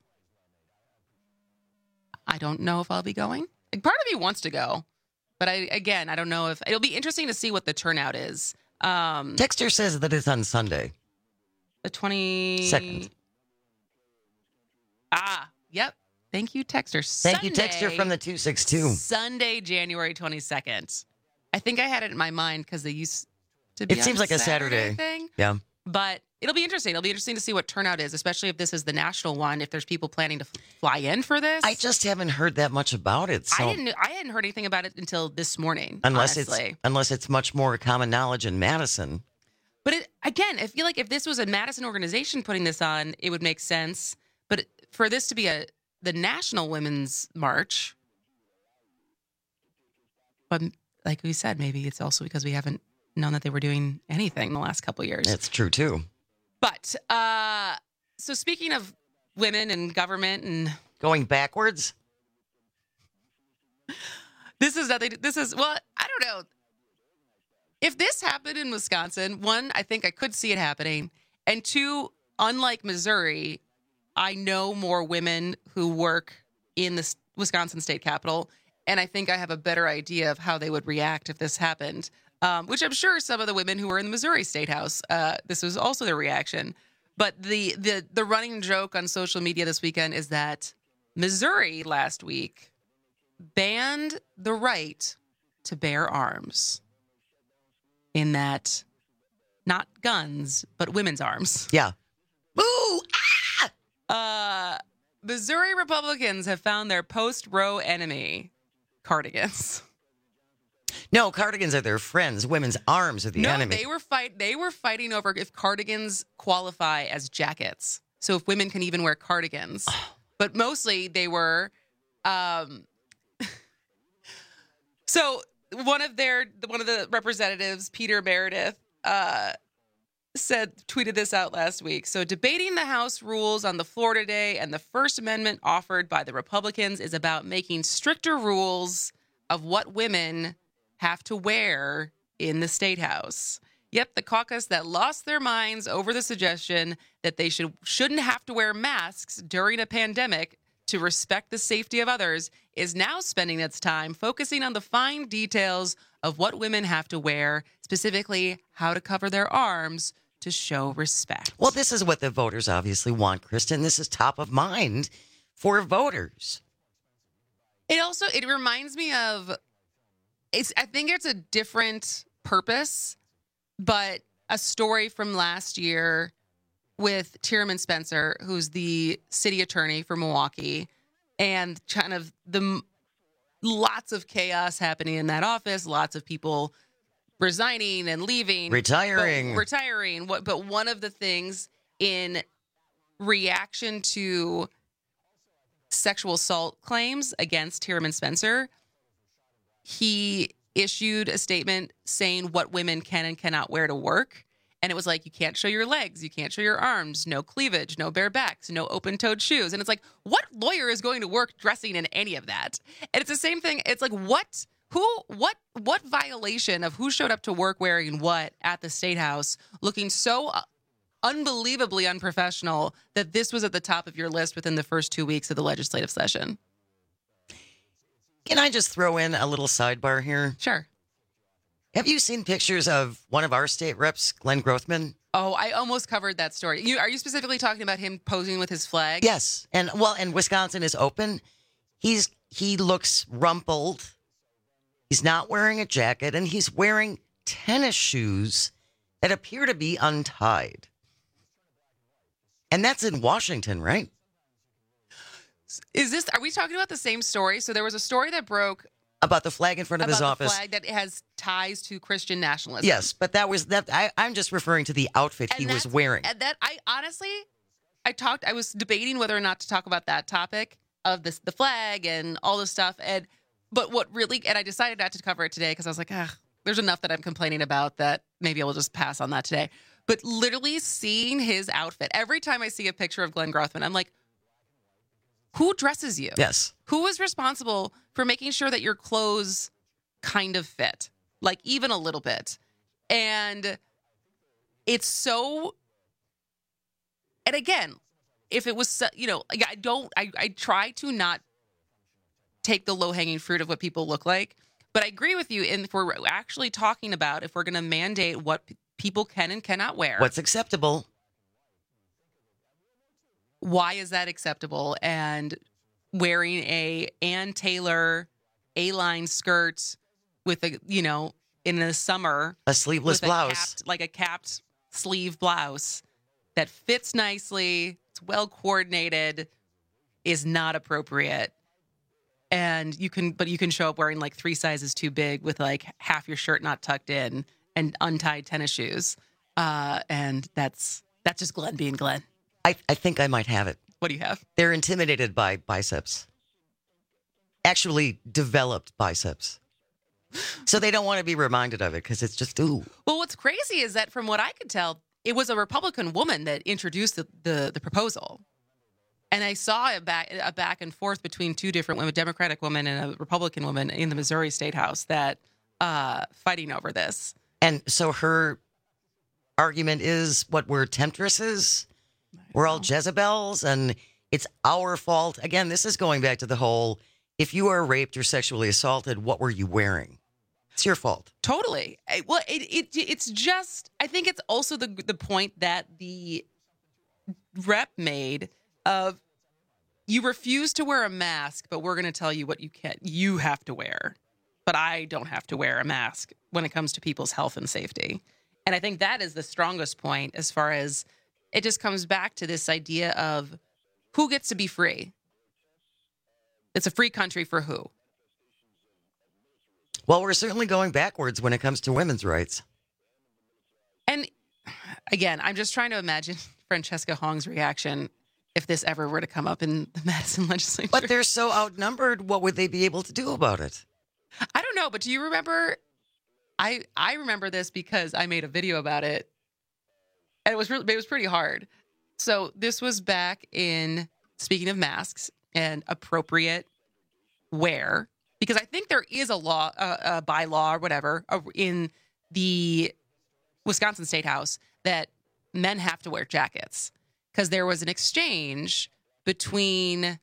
I don't know if I'll be going. Part of me wants to go, but I again, I don't know if it'll be interesting to see what the turnout is. Um, Dexter says that it's on Sunday, the twenty-second. Ah, yep. Thank you, Texter. Thank you, Texter from the two six two. Sunday, January twenty-second. I think I had it in my mind because they used to be It seems on like a Saturday. thing. Yeah. But it'll be interesting. It'll be interesting to see what turnout is, especially if this is the national one, if there's people planning to fly in for this. I just haven't heard that much about it. So. I didn't I hadn't heard anything about it until this morning, unless honestly. it's unless it's much more common knowledge in Madison. But it, again, I feel like if this was a Madison organization putting this on, it would make sense. But for this to be a the National Women's March, but like we said, maybe it's also because we haven't known that they were doing anything in the last couple of years. That's true too. But uh, so speaking of women and government and going backwards, this is that they. This is well, I don't know. If this happened in Wisconsin, one, I think I could see it happening, and two, unlike Missouri, I know more women who work in the Wisconsin State Capitol, and I think I have a better idea of how they would react if this happened, um, which I'm sure some of the women who were in the Missouri State House, uh, this was also their reaction. But the, the, the running joke on social media this weekend is that Missouri last week banned the right to bear arms, in that not guns, but women's arms. Yeah. Boo! Uh, Missouri Republicans have found their post-Roe enemy, cardigans. No, cardigans are their friends. Women's arms are the no, enemy. they were fight. They were fighting over if cardigans qualify as jackets. So if women can even wear cardigans, but mostly they were. Um, so one of their one of the representatives, Peter Meredith, uh, said tweeted this out last week. So debating the House rules on the floor today and the First Amendment offered by the Republicans is about making stricter rules of what women have to wear in the State House. Yep, the caucus that lost their minds over the suggestion that they should, shouldn't have to wear masks during a pandemic to respect the safety of others is now spending its time focusing on the fine details of what women have to wear, specifically how to cover their arms to show respect. Well, this is what the voters obviously want, Kristen. This is top of mind for voters. It also, it reminds me of, it's. I think it's a different purpose, but a story from last year with Tierman Spencer, who's the city attorney for Milwaukee, and kind of the lots of chaos happening in that office, lots of people resigning and leaving, retiring, but, retiring. What? But one of the things in reaction to sexual assault claims against Tierman Spencer, he issued a statement saying what women can and cannot wear to work. And it was like, you can't show your legs, you can't show your arms, no cleavage, no bare backs, no open-toed shoes. And it's like, what lawyer is going to work dressing in any of that? And it's the same thing. It's like, what, who, what, what violation of who showed up to work wearing what at the State House, looking so unbelievably unprofessional that this was at the top of your list within the first two weeks of the legislative session? Can I just throw in a little sidebar here? Sure. Have you seen pictures of one of our state reps, Glenn Grothman? Oh, I almost covered that story. You, are you specifically talking about him posing with his flag? Yes. And well, and Wisconsin is open. He's he looks rumpled. He's not wearing a jacket, and he's wearing tennis shoes that appear to be untied. And that's in Washington, right? Is this, are we talking about the same story? So there was a story that broke about the flag in front of about his the office. Flag that has ties to Christian nationalism. Yes, but that was that. I, I'm just referring to the outfit And he was that's- wearing. And that I honestly, I talked. I was debating whether or not to talk about that topic of this, the flag and all this stuff. And but what really, and I decided not to cover it today because I was like, ah, there's enough that I'm complaining about that maybe I will just pass on that today. But literally seeing his outfit every time I see a picture of Glenn Grothman, I'm like, who dresses you? Yes. Who is responsible for making sure that your clothes kind of fit, like even a little bit? And it's so, and again, if it was, you know, I don't, I, I try to not take the low hanging fruit of what people look like, but I agree with you. And if we're actually talking about, if we're going to mandate what p- people can and cannot wear, What's acceptable? why is that acceptable? And wearing a Ann Taylor A-line skirt with a, you know, in the summer, A sleeveless with blouse. a capped, like a capped sleeve blouse that fits nicely, it's well coordinated, is not appropriate. And you can, but you can show up wearing like three sizes too big with like half your shirt not tucked in and untied tennis shoes. Uh, and that's that's just Glenn being Glenn. I, I think I might have it. What do you have? They're intimidated by biceps. Actually developed biceps. So they don't want to be reminded of it because it's just, ooh. Well, what's crazy is that from what I could tell, it was a Republican woman that introduced the, the, the proposal. And I saw a back, a back and forth between two different women, a Democratic woman and a Republican woman in the Missouri State House that uh, fighting over this. And so her argument is what we're temptresses. We're all Jezebels and it's our fault. Again, this is going back to the whole, if you are raped or sexually assaulted, what were you wearing? It's your fault. Totally. I- Well, it, it it's just, I think it's also the the point that the rep made of you refuse to wear a mask, but we're going to tell you what you can, you have to wear. But I don't have to wear a mask when it comes to people's health and safety. And I think that is the strongest point as far as it just comes back to this idea of who gets to be free. It's a free country for who? Well, we're certainly going backwards when it comes to women's rights. And again, I'm just trying to imagine Francesca Hong's reaction if this ever were to come up in the Madison legislature. But they're so outnumbered. What would they be able to do about it? I don't know, but do you remember? I I remember this because I made a video about it, and it was really, it was pretty hard. So this was back in, speaking of masks and appropriate wear, because I think there is a law, uh, a bylaw or whatever, uh, in the Wisconsin State House that men have to wear jackets, because there was an exchange between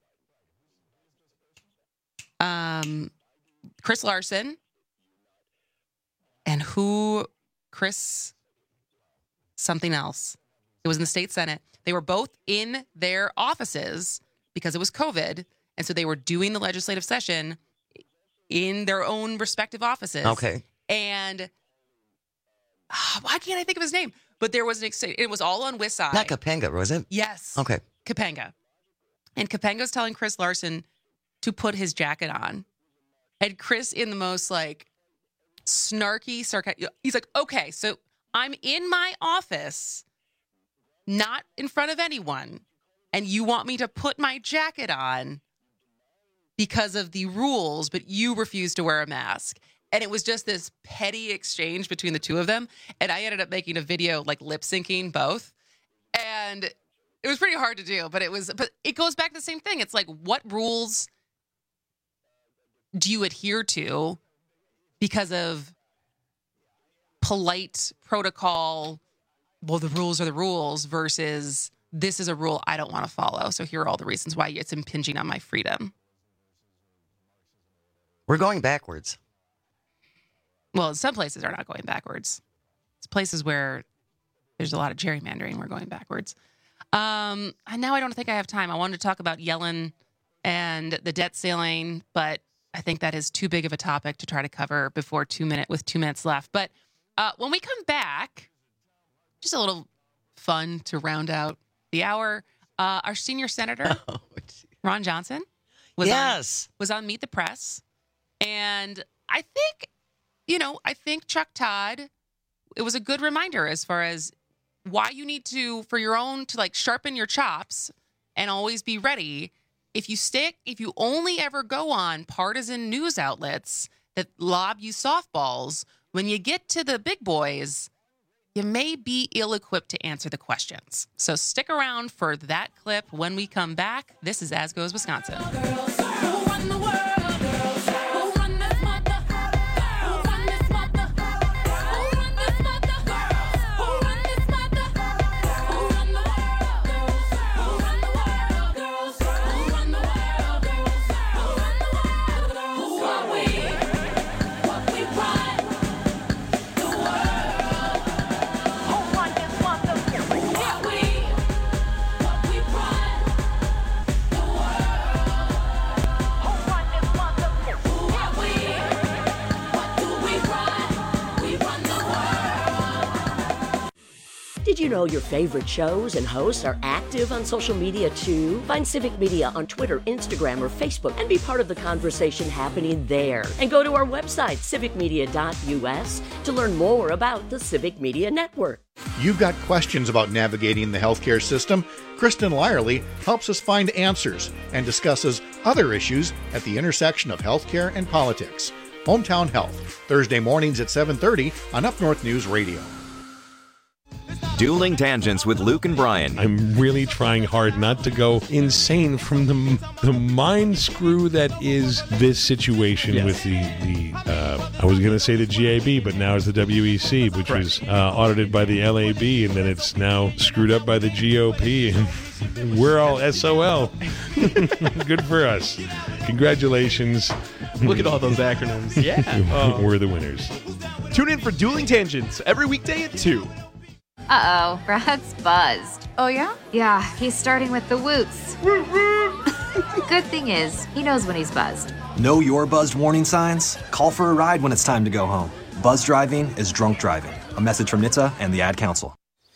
um, Chris Larson and who, Chris something else. It was in the state Senate. They were both in their offices because it was COVID. And so they were doing the legislative session in their own respective offices. Okay. And oh, why can't I think of his name? But there was an exchange. It was all on WISI. Not Capenga, was it? Yes. Okay. Capenga. And Capenga's telling Chris Larson to put his jacket on. And Chris, in the most like snarky, sarcastic, he's like, okay, so I'm in my office, not in front of anyone, and you want me to put my jacket on because of the rules, but you refuse to wear a mask. And it was just this petty exchange between the two of them. And I ended up making a video like lip syncing both. And it was pretty hard to do, but it was, but it goes back to the same thing. It's like, what rules do you adhere to because of polite protocol? Well, the rules are the rules versus this is a rule I don't want to follow. So here are all the reasons why it's impinging on my freedom. We're going backwards. Well, some places are not going backwards. It's places where there's a lot of gerrymandering. We're going backwards. Um, and now I don't think I have time. I wanted to talk about Yellen and the debt ceiling, but I think that is too big of a topic to try to cover before two minute with two minutes left. But uh, when we come back, just a little fun to round out the hour. Uh, our senior senator, oh, Ron Johnson, was yes. on, was on Meet the Press. And I think, you know, I think Chuck Todd, it was a good reminder as far as why you need to, for your own, to like sharpen your chops and always be ready. If you stick, if you only ever go on partisan news outlets that lob you softballs, when you get to the big boys, you may be ill-equipped to answer the questions. So stick around for that clip when we come back. This is As Goes Wisconsin. Did you know your favorite shows and hosts are active on social media too? Find Civic Media on Twitter, Instagram, or Facebook and be part of the conversation happening there. And go to our website, civic media dot u s, to learn more about the Civic Media Network. You've got questions about navigating the healthcare system? Kristen Lyerly helps us find answers and discusses other issues at the intersection of healthcare and politics. Hometown Health, Thursday mornings at seven thirty on Up North News Radio. Dueling Tangents with Luke and Brian. I'm really trying hard not to go insane from the the mind screw that is this situation yes. with the, the uh, I was going to say the G A B, but now it's the W E C, which right. was uh, audited by the L A B, and then it's now screwed up by the G O P, and we're all S O L. Good for us. Congratulations. Look at all those acronyms. Yeah. Oh. We're the winners. Tune in for Dueling Tangents every weekday at two. Uh-oh, Brad's buzzed. Oh, yeah? Yeah, he's starting with the whoops. Good thing is, he knows when he's buzzed. Know your buzzed warning signs? Call for a ride when it's time to go home. Buzz driving is drunk driving. A message from N H T S A and the Ad Council.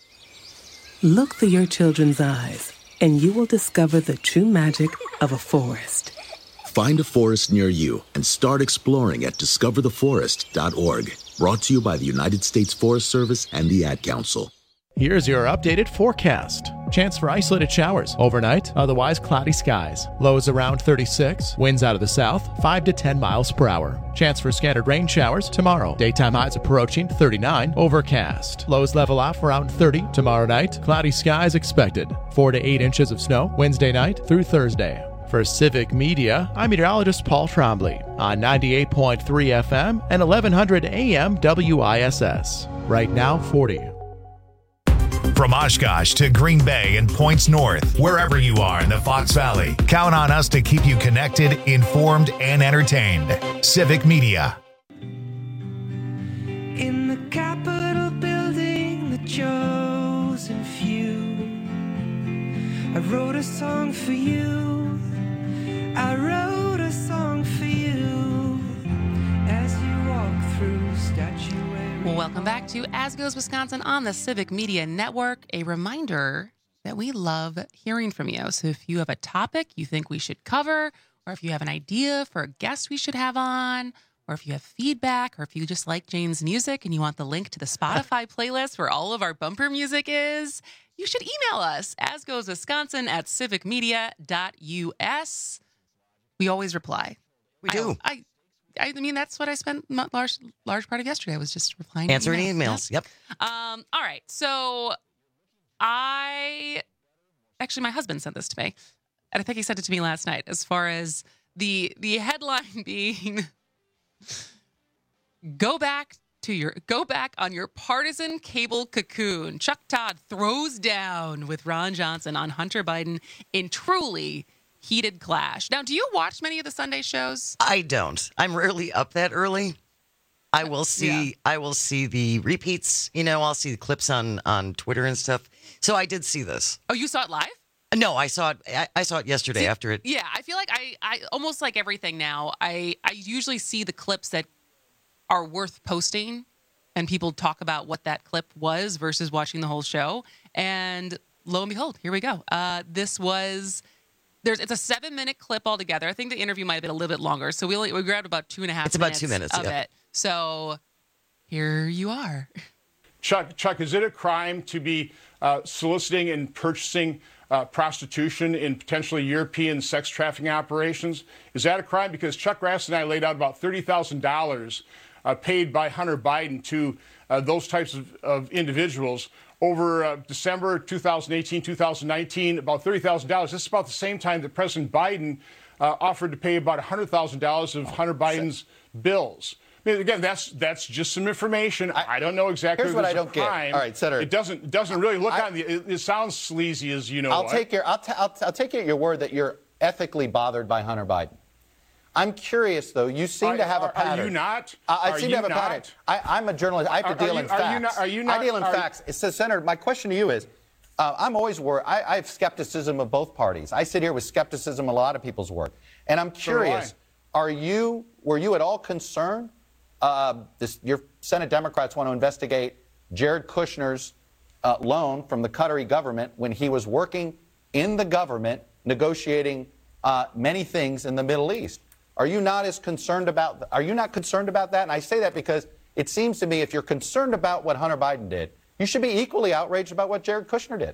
Look through your children's eyes, and you will discover the true magic of a forest. Find a forest near you and start exploring at discover the forest dot org. Brought to you by the United States Forest Service and the Ad Council. Here's your updated forecast. Chance for isolated showers overnight, otherwise cloudy skies. Lows around thirty-six, winds out of the south, five to ten miles per hour. Chance for scattered rain showers tomorrow. Daytime highs approaching thirty-nine, overcast. Lows level off around thirty. Tomorrow night, cloudy skies expected. four to eight inches of snow Wednesday night through Thursday. For Civic Media, I'm meteorologist Paul Trombley on ninety-eight point three F M and eleven hundred A M W I S S. Right now, forty. From Oshkosh to Green Bay and points north, wherever you are in the Fox Valley, count on us to keep you connected, informed, and entertained. Civic Media. In the Capitol building, the chosen few, I wrote a song for you. I wrote a song for you as you walk through Statue. Well, welcome back to As Goes Wisconsin on the Civic Media Network. A reminder that we love hearing from you. So if you have a topic you think we should cover, or if you have an idea for a guest we shoes have on, or if you have feedback, or if you just like Jane's music and you want the link to the Spotify playlist where all of our bumper music is, you should email us, asgoeswisconsin at civicmedia dot U S. We always reply. We do. I, I I mean, that's what I spent a large, large part of yesterday. I was just replying to Answering emails. emails. Yep. Um, all right. So I actually, my husband sent this to me, and I think he sent it to me last night. As far as the the headline being, "Go back to your go back on your partisan cable cocoon." Chuck Todd throws down with Ron Johnson on Hunter Biden in truly heated clash. Now, do you watch many of the Sunday shows? I don't. I'm rarely up that early. I will see. Yeah. I will see the repeats. You know, I'll see the clips on on Twitter and stuff. So I did see this. Oh, you saw it live? No, I saw it. I, I saw it yesterday see, after it. Yeah, I feel like I, I almost like everything now. I I usually see the clips that are worth posting, and people talk about what that clip was versus watching the whole show. And lo and behold, here we go. Uh, this was. There's it's a seven minute clip altogether. I think the interview might have been a little bit longer, so we only, we grabbed about two and a half. It's minutes about two minutes of yeah. it. So here you are, Chuck. Chuck, is it a crime to be uh, soliciting and purchasing uh, prostitution in potentially European sex trafficking operations? Is that a crime? Because Chuck Grass and I laid out about thirty thousand dollars uh, paid by Hunter Biden to uh, those types of, of individuals. Over uh, December two thousand eighteen, two thousand nineteen, about thirty thousand dollars. This is about the same time that President Biden uh, offered to pay about one hundred thousand dollars of Hunter Biden's bills. I mean, again, that's that's just some information. I, I don't know exactly. Here's what I don't crime. get. All right, Senator. It doesn't it doesn't really look I, on the. It, it sounds sleazy, as you know. I'll what. take your I'll, t- I'll, t- I'll take it at your word that you're ethically bothered by Hunter Biden. I'm curious, though. You seem are, to have are, a pattern. Are you not? Uh, I are seem you to have a not? pattern. I, I'm a journalist. I have to are, deal are in you, facts. Are you not? Are you not I deal in facts. It says, Senator, my question to you is, uh, I'm always worried. I, I have skepticism of both parties. I sit here with skepticism of a lot of people's work, and I'm curious. So are you? Were you at all concerned? Uh, this, your Senate Democrats want to investigate Jared Kushner's uh, loan from the Qatari government when he was working in the government negotiating uh, many things in the Middle East. Are you not as concerned about? Are you not concerned about that? And I say that because it seems to me if you're concerned about what Hunter Biden did, you should be equally outraged about what Jared Kushner did.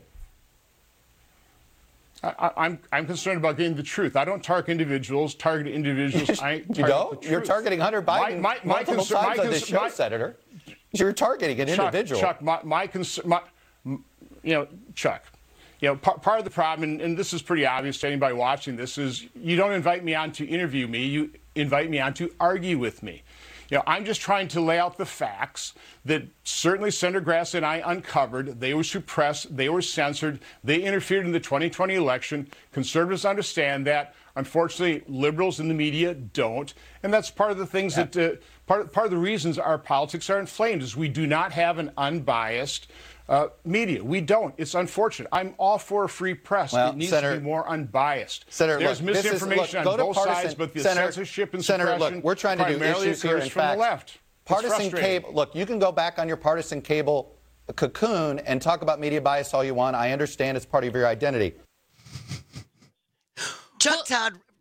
I, I'm I'm concerned about getting the truth. I don't target individuals. Target individuals. I target you don't. The You're truth. targeting Hunter Biden my, my, my multiple concern, times my on this concern, show, my, Senator. You're targeting an Chuck, individual. Chuck, my, my concern, my, you know, Chuck, you know, part, part of the problem, and, and this is pretty obvious to anybody watching this, is you don't invite me on to interview me. You invite me on to argue with me. You know, I'm just trying to lay out the facts that certainly Senator Grass and I uncovered. They were suppressed. They were censored. They interfered in the twenty twenty election. Conservatives understand that. Unfortunately, liberals in the media don't. And that's part of the things yeah. that, uh, part, part of the reasons our politics are inflamed is we do not have an unbiased uh, media. We don't. It's unfortunate. I'm all for a free press. Well, it needs Senator, to be more unbiased. Senator, There's look, misinformation is, look, on both partisan, sides, but the Senator, censorship and Senator, suppression look, we're trying to do primarily issues here occurs in from facts. the left. Partisan cable. Look, you can go back on your partisan cable cocoon and talk about media bias all you want. I understand it's part of your identity. Chuck Todd,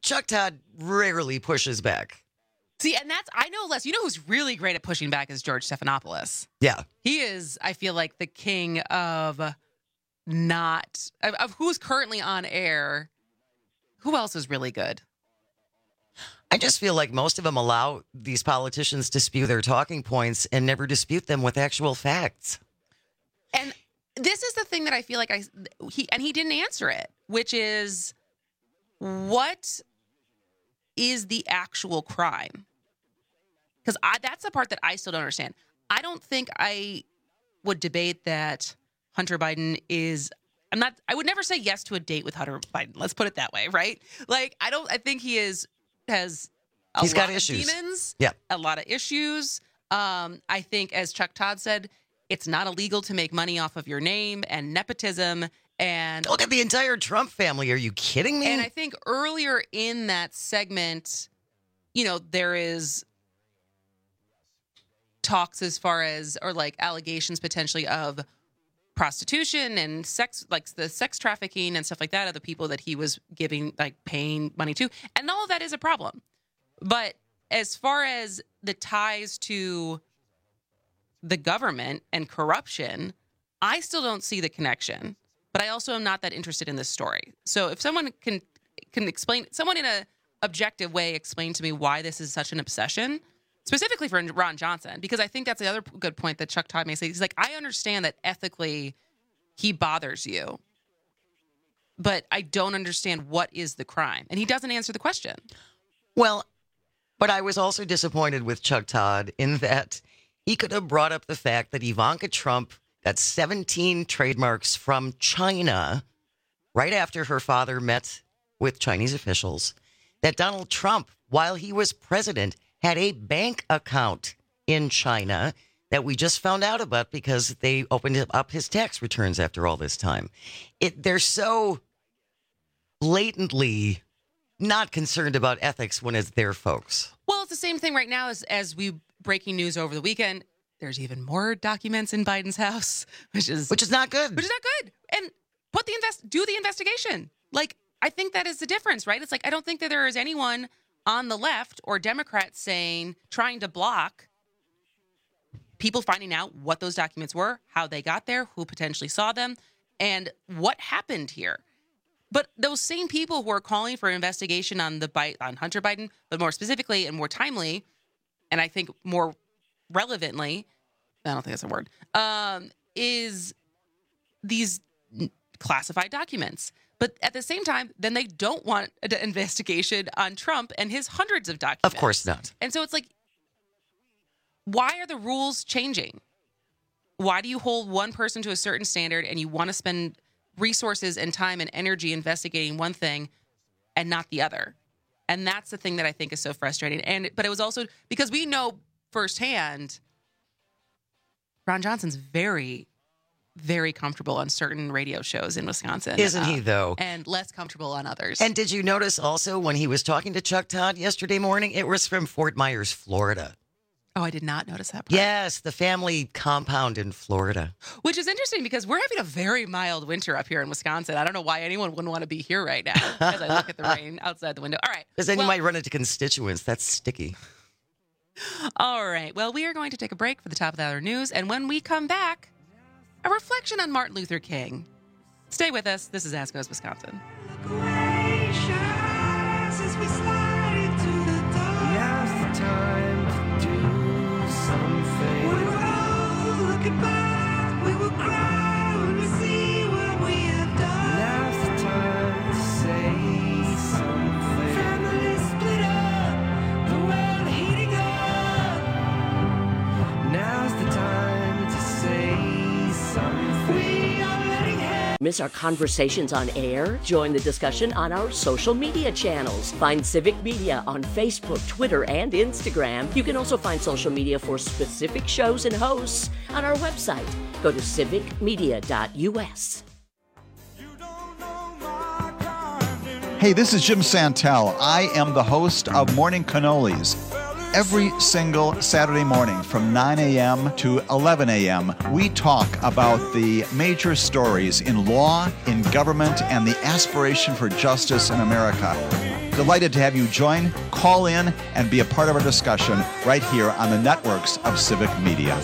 Chuck Todd rarely pushes back. See, and that's, I know less. You know who's really great at pushing back is George Stephanopoulos. Yeah. He is, I feel like, the king of not, of, of who's currently on air. Who else is really good? I just feel like most of them allow these politicians to spew their talking points and never dispute them with actual facts. And this is the thing that I feel like I, he, and he didn't answer it, which is, what is the actual crime? Because I that's the part that I still don't understand. I don't think I would debate that Hunter Biden is, I'm not, I would never say yes to a date with Hunter Biden. Let's put it that way, right? Like, I don't, I think he is, has a He's lot got of issues. demons, yeah. a lot of issues. Um, I think, as Chuck Todd said, it's not illegal to make money off of your name and nepotism. And look at the entire Trump family. Are you kidding me? And I think earlier in that segment, you know, there is talks as far as, or like allegations potentially of prostitution and sex, like the sex trafficking and stuff like that of the people that he was giving, like paying money to. And all of that is a problem. But as far as the ties to the government and corruption, I still don't see the connection. But I also am not that interested in this story. So if someone can can explain, someone in a objective way explain to me why this is such an obsession, specifically for Ron Johnson, because I think that's the other good point that Chuck Todd may say. He's like, I understand that ethically he bothers you, but I don't understand what is the crime. And he doesn't answer the question. Well, but I was also disappointed with Chuck Todd in that he could have brought up the fact that Ivanka Trump got seventeen trademarks from China right after her father met with Chinese officials, that Donald Trump, while he was president, had a bank account in China that we just found out about because they opened up his tax returns after all this time. It, they're so blatantly not concerned about ethics when it's their folks. Well, it's the same thing right now as, as we breaking news over the weekend. There's even more documents in Biden's house, which is which is not good. Which is not good. And put the invest, do the investigation. Like, I think that is the difference, right? It's like, I don't think that there is anyone on the left or Democrats saying, trying to block people finding out what those documents were, how they got there, who potentially saw them, and what happened here. But those same people who are calling for an investigation on the on Hunter Biden, but more specifically and more timely, and I think more relevantly, I don't think that's a word, um, is these classified documents. But at the same time, then they don't want an investigation on Trump and his hundreds of documents. Of course not. And so it's like, why are the rules changing? Why do you hold one person to a certain standard and you want to spend resources and time and energy investigating one thing and not the other? And that's the thing that I think is so frustrating. And but it was also because we know firsthand, Ron Johnson's very, very comfortable on certain radio shows in Wisconsin. Isn't uh, he, though? And less comfortable on others. And did you notice also when he was talking to Chuck Todd yesterday morning, it was from Fort Myers, Florida. Oh, I did not notice that part. Yes, the family compound in Florida. Which is interesting because we're having a very mild winter up here in Wisconsin. I don't know why anyone wouldn't want to be here right now as I look at the rain outside the window. All right. Because then well, you might run into constituents. That's sticky. All right. Well, we are going to take a break for the top of the hour news. And when we come back, a reflection on Martin Luther King. Stay with us. This is Ask Goes Wisconsin. Miss our conversations on air? Join the discussion on our social media channels. Find Civic Media on Facebook, Twitter, and Instagram. You can also find social media for specific shows and hosts on our website. Go to civic media dot u s. Hey, this is Jim Santel. I am the host of Morning Cannolis. Every single Saturday morning from nine a.m. to eleven a.m., we talk about the major stories in law, in government, and the aspiration for justice in America. Delighted to have you join, call in, and be a part of our discussion right here on the networks of Civic Media.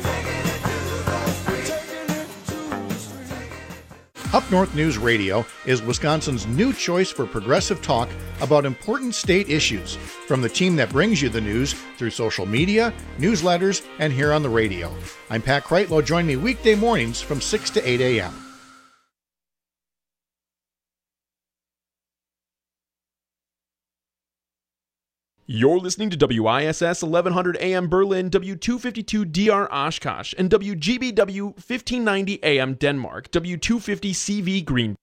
Up North News Radio is Wisconsin's new choice for progressive talk about important state issues, from the team that brings you the news through social media, newsletters, and here on the radio. I'm Pat Kreitlow. Join me weekday mornings from six to eight a.m. You're listening to W I S S eleven hundred A M Berlin, W two fifty-two D R Oshkosh, and W G B W fifteen ninety A M Denmark, W two fifty C V Green.